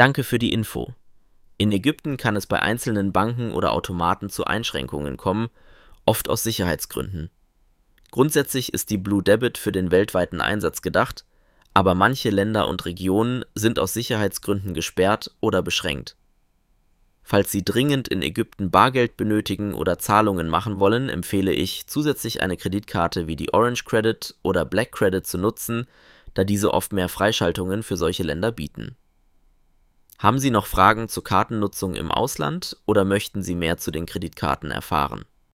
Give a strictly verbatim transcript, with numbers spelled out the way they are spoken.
Danke für die Info. In Ägypten kann es bei einzelnen Banken oder Automaten zu Einschränkungen kommen, oft aus Sicherheitsgründen. Grundsätzlich ist die Blue Debit für den weltweiten Einsatz gedacht, aber manche Länder und Regionen sind aus Sicherheitsgründen gesperrt oder beschränkt. Falls Sie dringend in Ägypten Bargeld benötigen oder Zahlungen machen wollen, empfehle ich, zusätzlich eine Kreditkarte wie die Orange Credit oder Black Credit zu nutzen, da diese oft mehr Freischaltungen für solche Länder bieten. Haben Sie noch Fragen zur Kartennutzung im Ausland oder möchten Sie mehr zu den Kreditkarten erfahren?